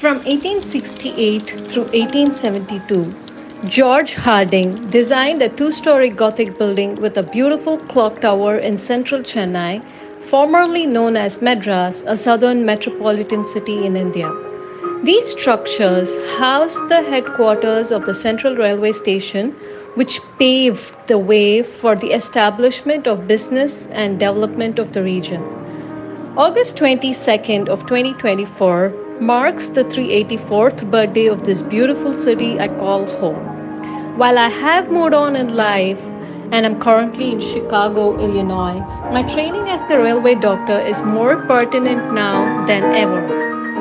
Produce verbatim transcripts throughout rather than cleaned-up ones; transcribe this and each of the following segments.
From eighteen sixty-eight through eighteen seventy-two, George Harding designed a two-story Gothic building with a beautiful clock tower in central Chennai, formerly known as Madras, a southern metropolitan city in India. These structures housed the headquarters of the Central Railway Station, which paved the way for the establishment of business and development of the region. August twenty-second of twenty twenty-four marks the three hundred eighty-fourth birthday of this beautiful city I call home. While I have moved on in life and am currently in Chicago, Illinois, my training as the railway doctor is more pertinent now than ever.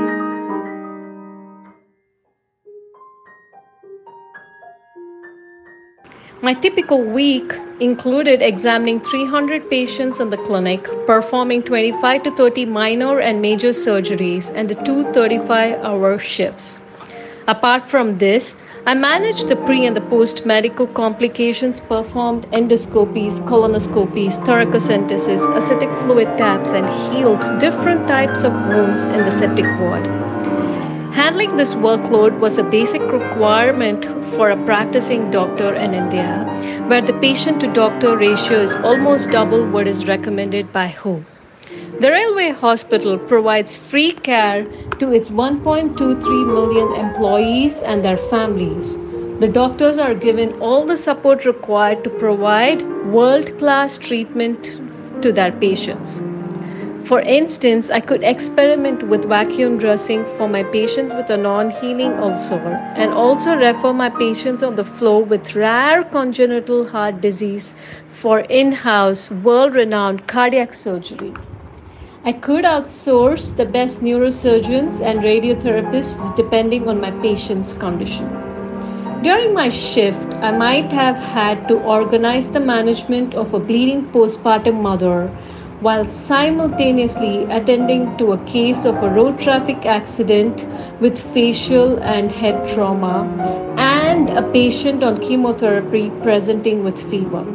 My typical week included examining three hundred patients in the clinic, performing twenty-five to thirty minor and major surgeries, and the two thirty-five-hour shifts. Apart from this, I managed the pre and the post-medical complications, performed endoscopies, colonoscopies, thoracentesis, ascitic fluid taps, and healed different types of wounds in the septic ward. Handling this workload was a basic requirement for a practicing doctor in India, where the patient-to-doctor ratio is almost double what is recommended by W H O. The railway hospital provides free care to its one point two three million employees and their families. The doctors are given all the support required to provide world-class treatment to their patients. For instance, I could experiment with vacuum dressing for my patients with a non-healing ulcer and also refer my patients on the floor with rare congenital heart disease for in-house, world-renowned cardiac surgery. I could outsource the best neurosurgeons and radiotherapists depending on my patient's condition. During my shift, I might have had to organize the management of a bleeding postpartum mother while simultaneously attending to a case of a road traffic accident with facial and head trauma and a patient on chemotherapy presenting with fever.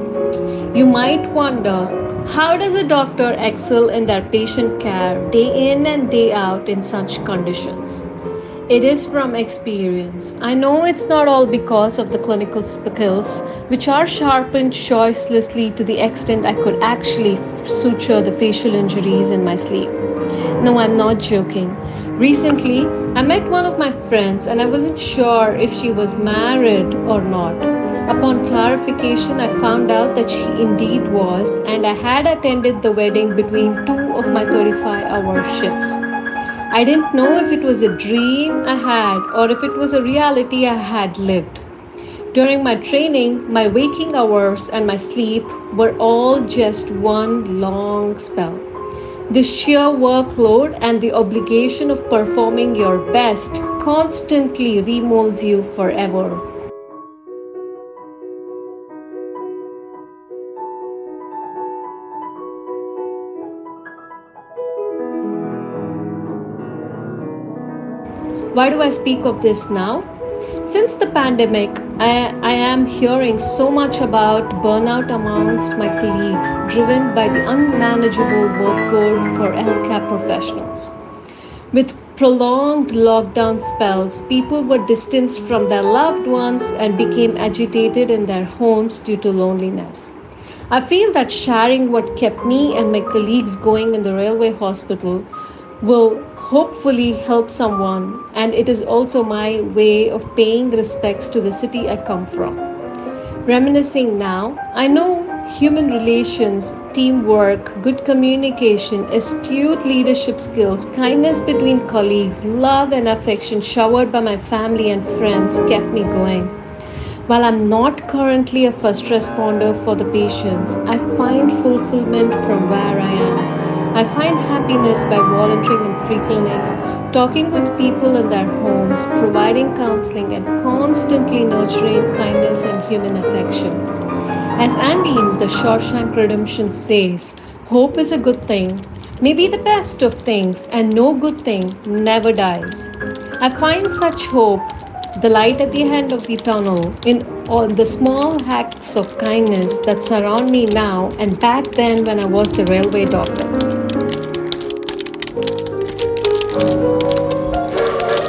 You might wonder, how does a doctor excel in their patient care day in and day out in such conditions? It is from experience. I know it's not all because of the clinical skills, which are sharpened choicelessly to the extent I could actually suture the facial injuries in my sleep. No, I'm not joking. Recently, I met one of my friends and I wasn't sure if she was married or not. Upon clarification, I found out that she indeed was, and I had attended the wedding between two of my thirty-five-hour shifts. I didn't know if it was a dream I had or if it was a reality I had lived. During my training, my waking hours and my sleep were all just one long spell. The sheer workload and the obligation of performing your best constantly remolds you forever. Why do I speak of this now? Since the pandemic, I, I am hearing so much about burnout amongst my colleagues, driven by the unmanageable workload for healthcare professionals. With prolonged lockdown spells, people were distanced from their loved ones and became agitated in their homes due to loneliness. I feel that sharing what kept me and my colleagues going in the railway hospital will hopefully help someone, and it is also my way of paying respects to the city I come from. Reminiscing now, I know human relations, teamwork, good communication, astute leadership skills, kindness between colleagues, love and affection showered by my family and friends kept me going. While I'm not currently a first responder for the patients, I find fulfillment from where I am. I find happiness by volunteering in free clinics, talking with people in their homes, providing counseling, and constantly nurturing kindness and human affection. As Andy in The Shawshank Redemption says, hope is a good thing, maybe the best of things, and no good thing never dies. I find such hope, the light at the end of the tunnel, in all the small acts of kindness that surround me now and back then when I was the railway doctor.